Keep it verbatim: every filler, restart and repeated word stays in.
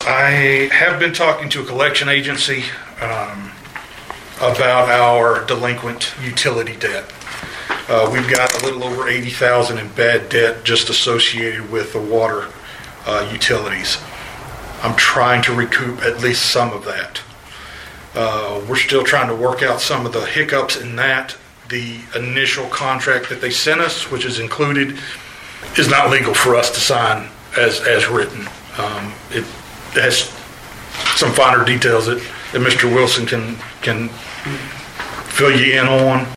I have been talking to a collection agency um, about our delinquent utility debt. Uh, we've got a little over eighty thousand dollars in bad debt just associated with the water uh, utilities. I'm trying to recoup at least some of that. Uh, we're still trying to work out some of the hiccups in that. The initial contract that they sent us, which is included, is not legal for us to sign as as written. Um, it has some finer details that, that Mister Wilson can can fill you in on.